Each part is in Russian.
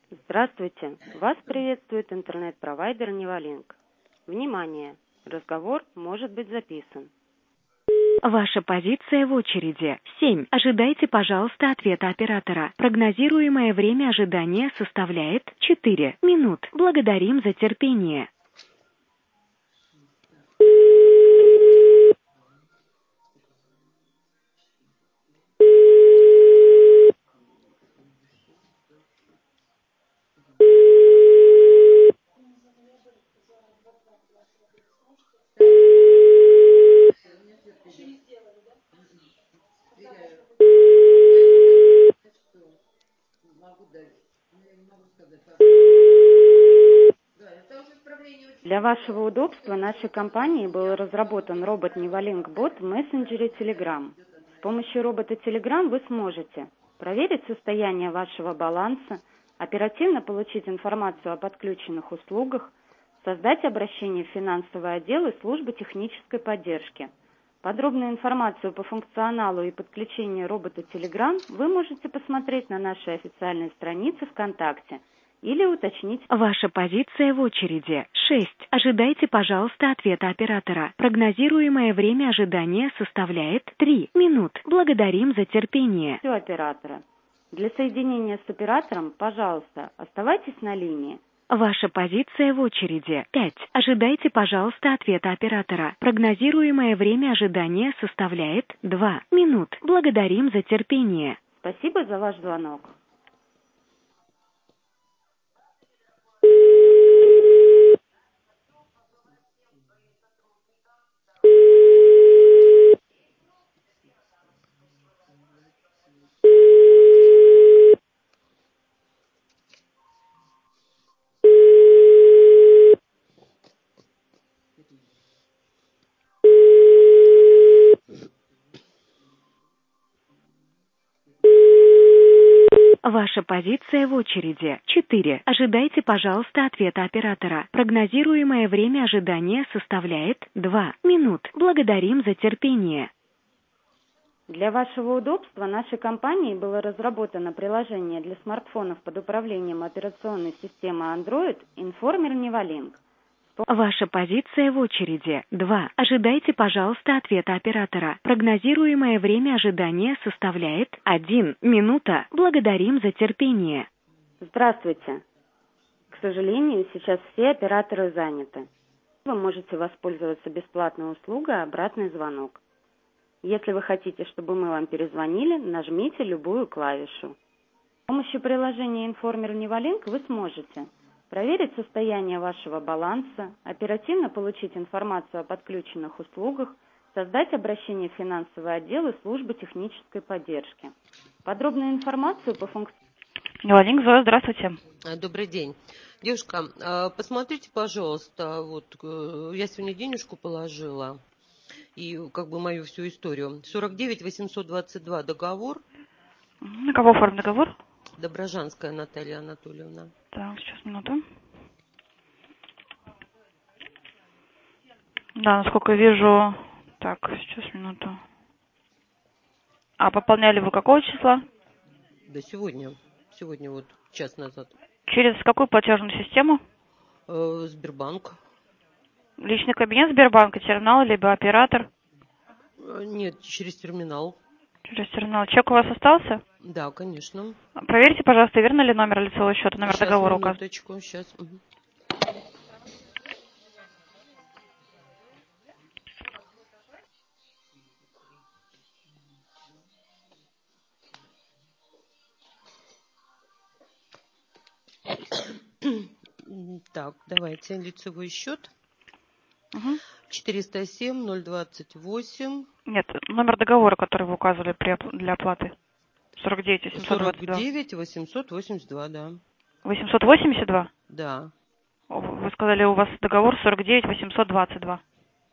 Здравствуйте! Вас приветствует интернет-провайдер Невалинк. Внимание! Разговор может быть записан. Ваша позиция в очереди 7. Ожидайте, пожалуйста, ответа оператора. Прогнозируемое время ожидания составляет 4 минут. Благодарим за терпение. Для вашего удобства нашей компанией был разработан робот Невалинк Бот в мессенджере Telegram. С помощью робота Telegram вы сможете проверить состояние вашего баланса, оперативно получить информацию о подключенных услугах, создать обращение в финансовый отдел и службу технической поддержки. Подробную информацию по функционалу и подключению робота Telegram вы можете посмотреть на нашей официальной странице ВКонтакте или уточнить. Ваша позиция в очереди 6. Ожидайте, пожалуйста, ответа оператора. Прогнозируемое время ожидания составляет 3 минут. Благодарим за терпение. Все оператора. Для соединения с оператором, пожалуйста, оставайтесь на линии. Ваша позиция в очереди 5. Ожидайте, пожалуйста, ответа оператора. Прогнозируемое время ожидания составляет 2 минут. Благодарим за терпение. Спасибо за ваш звонок. Ваша позиция в очереди 4. Ожидайте, пожалуйста, ответа оператора. Прогнозируемое время ожидания составляет 2 минут. Благодарим за терпение. Для вашего удобства нашей компанией было разработано приложение для смартфонов под управлением операционной системы Android «Информер Невалинк». Ваша позиция в очереди 2. Ожидайте, пожалуйста, ответа оператора. Прогнозируемое время ожидания составляет 1 минута. Благодарим за терпение. Здравствуйте. К сожалению, сейчас все операторы заняты. Вы можете воспользоваться бесплатной услугой «Обратный звонок». Если вы хотите, чтобы мы вам перезвонили, нажмите любую клавишу. С помощью приложения «Информер Невалинк» вы сможете проверить состояние вашего баланса, оперативно получить информацию о подключенных услугах, создать обращение в финансовый отдел и службу технической поддержки. Подробную информацию по функционалу. Невалинк, Зоя, здравствуйте. Добрый день. Девушка, посмотрите, пожалуйста, вот я сегодня денежку положила, и как бы мою всю историю. 49 822 договор. На кого оформлен договор? Доброжанская Наталья Анатольевна. Так, сейчас, минуту. Да, насколько вижу... Так, сейчас, минуту. А пополняли вы какого числа? Да сегодня. Сегодня вот час назад. Через какую платежную систему? Сбербанк. Личный кабинет Сбербанка, терминал, либо оператор? Нет, через терминал. Через терминал. Чек у вас остался? Да, конечно. Проверьте, пожалуйста, верно ли номер лицевого счета, номер Сейчас, договора указан. Минуточку, сейчас. Угу. Так, давайте лицевой счет. 407 028. Нет, номер договора, который вы указывали для оплаты. 49 822. 49 882, да. 882? Да. Вы сказали, у вас договор 49 822.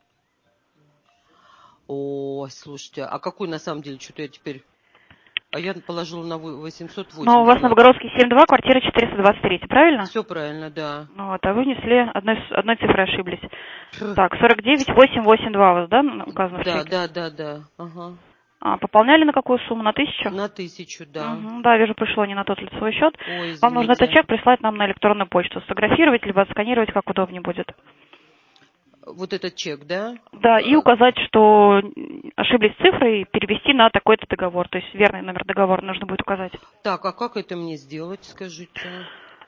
О, слушайте, а какой на самом деле, что-то я теперь... А я положила на 880. Но у вас Новогородский 7-2, квартира 423, правильно? Все правильно, да. Ну вот, а вы внесли одной цифрой ошиблись. Так, 49 882 у вас, да, указано в чеке? Да. Ага. Пополняли на какую сумму? На 1000? На 1000, да. Угу, да, вижу, пришло не на тот лицевой счет. Ой, Вам нужно этот извините. чек прислать нам на электронную почту. Сфотографировать, либо отсканировать, как удобнее будет. Вот этот чек, да? Да, и указать, что ошиблись цифрой, и перевести на такой-то договор. То есть верный номер договора нужно будет указать. Так, а как это мне сделать, скажите?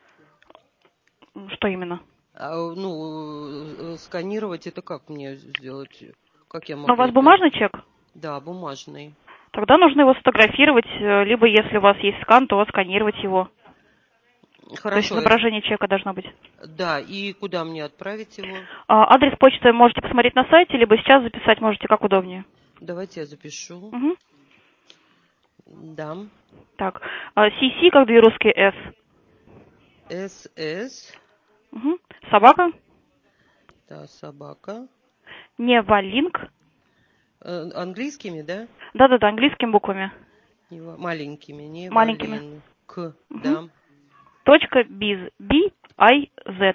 Что именно? Сканировать это как мне сделать? Как я могу Но у вас это? бумажный чек? Да, бумажный. Тогда нужно его сфотографировать, либо если у вас есть скан, то сканировать его. Хорошо. То есть изображение чека должно быть. Да, и куда мне отправить его? Адрес почты можете посмотреть на сайте, либо сейчас записать можете, как удобнее. Давайте я запишу. Угу. Да. Так, CC, как две русские S. СС. Угу. Собака. Да, собака. Невалинк. Английскими, да? Да-да-да, английскими буквами. Маленькими, не Маленькими. Валинк, да. Точка biz. B-I-Z.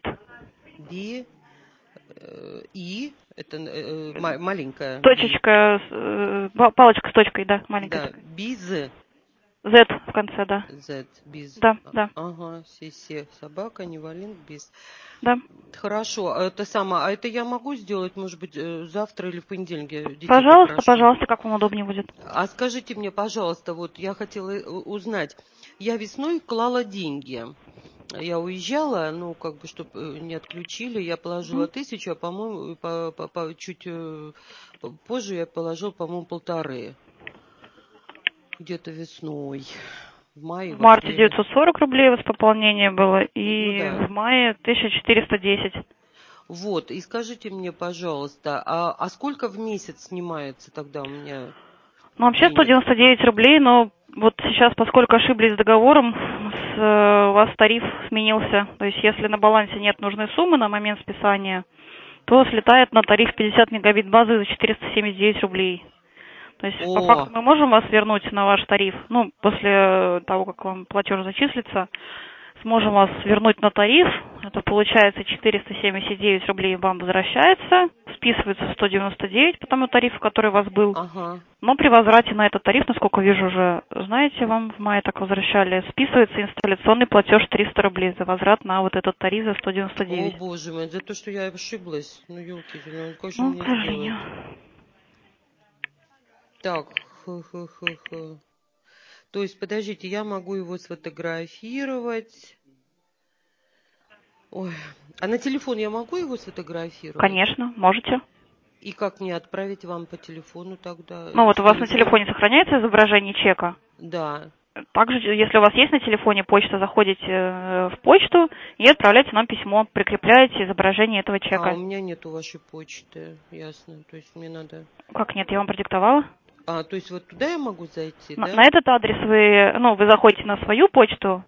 Это маленькая. Точечка, палочка с точкой, да, маленькая. Да, такая. биз. Z в конце, да. Биз. Да, да. Ага, собака, не Валинк, биз. Да. Хорошо, а это я могу сделать, может быть, завтра или в понедельник? Я детей Пожалуйста, попрошу. пожалуйста, как вам удобнее будет. А скажите мне, пожалуйста, вот я хотела узнать. Я весной клала деньги. Я уезжала, чтобы не отключили, я положила 1000, а, по-моему, чуть позже я положила, по-моему, 1500. Где-то весной. В мае, В в марте апреле. 940 рублей у вас пополнение было, и Да. в мае 1410. Вот, и скажите мне, пожалуйста, а сколько в месяц снимается тогда у меня Ну, вообще денег? 199 рублей, но вот сейчас, поскольку ошиблись с договором, у вас тариф сменился. То есть, если на балансе нет нужной суммы на момент списания, то слетает на тариф 50 мегабит базы за 479 рублей. То есть, по факту, мы можем вас вернуть на ваш тариф, после того, как вам платеж зачислится, сможем вас вернуть на тариф, это получается 479 рублей вам возвращается, списывается 199 по тому тарифу, который у вас был. Ага. Но при возврате на этот тариф, насколько вижу уже, знаете, вам в мае так возвращали, списывается инсталляционный платеж 300 рублей за возврат на вот этот тариф за 199. О, боже мой, за то, что я ошиблась. Ну, елки, как же К мне сожалению. сделать? Так, То есть, подождите, я могу его сфотографировать. Ой, а на телефон я могу его сфотографировать? Конечно, можете. И как мне отправить вам по телефону тогда? У вас на телефоне сохраняется изображение чека? Да. Также, если у вас есть на телефоне почта, заходите в почту и отправляйте нам письмо, прикрепляете изображение этого чека. У меня нету вашей почты, ясно. То есть мне надо... Как нет, я вам продиктовала. То есть вот туда я могу зайти, да? На этот адрес вы заходите на свою почту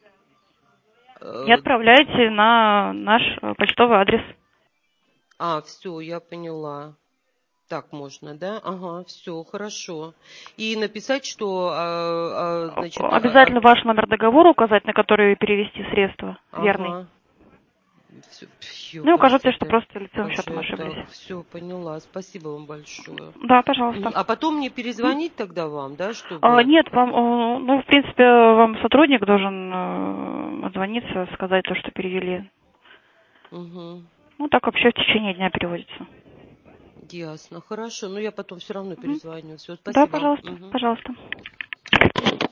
и отправляете на наш почтовый адрес. Все, я поняла. Так можно, да? Ага, все, хорошо. И написать, что... Обязательно ваш номер договора указать, на который перевести средства, верный. Все, укажите, что просто лицевым счетом ошиблись. Все, поняла. Спасибо вам большое. Да, пожалуйста. А потом мне перезвонить тогда вам, да, чтобы... Нет, вам, в принципе, вам сотрудник должен отзвониться, сказать то, что перевели. Угу. Так вообще в течение дня переводится. Ясно, хорошо. Но я потом все равно перезвоню. Все, спасибо. Да, пожалуйста, пожалуйста.